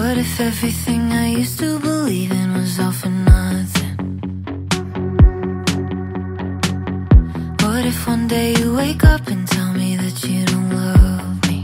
What if everything I used to believe in was all for nothing? What if one day you wake up and tell me that you don't love me?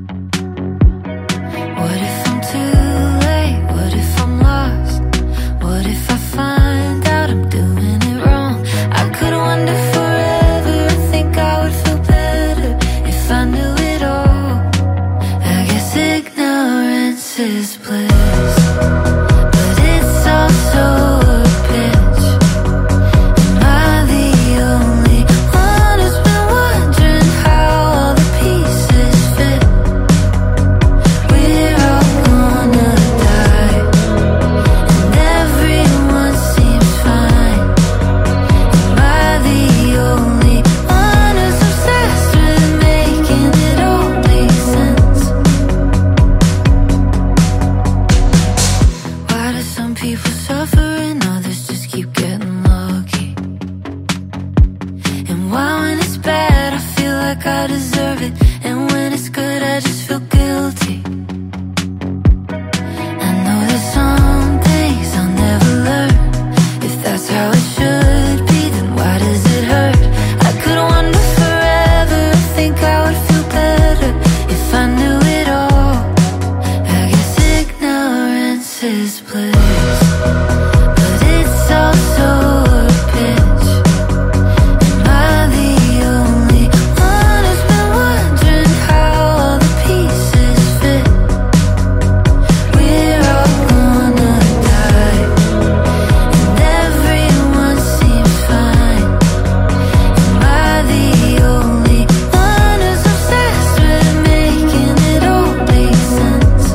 What if I'm too late? What if I'm lost? What if I find out I'm doing it wrong? I could wonder forever, I think I would feel better if I knew it all. I guess ignorance is bliss, but it's also a bitch. Am I the only one who's been wondering how all the pieces fit? We're all gonna die, and everyone seems fine. Am I the only one who's obsessed with making it all make sense? Why do some people suffer and others just keep getting lucky? And why when it's bad I feel like I deserve it, and when it's good I just feel guilty? I know there's some things I'll never learn. If that's how it should be, then why does it hurt? I could wonder forever, I think I would feel better if I knew it all. I guess ignorance is bliss, but it's also a bitch. Am I the only one who's been wondering how all the pieces fit? We're all gonna die, and everyone seems fine. Am I the only one who's obsessed with making it all make sense?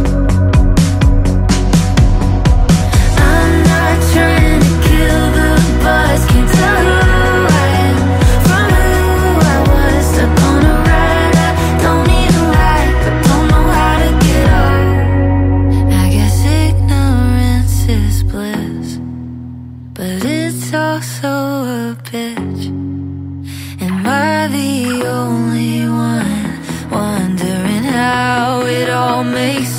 I'm not trying to kill the buzz, can't tell who I am from who I was. Stuck on a ride I don't even like, but don't know how to get off. I guess ignorance is bliss, but it's also a bitch. Am I the only one wondering how it all makes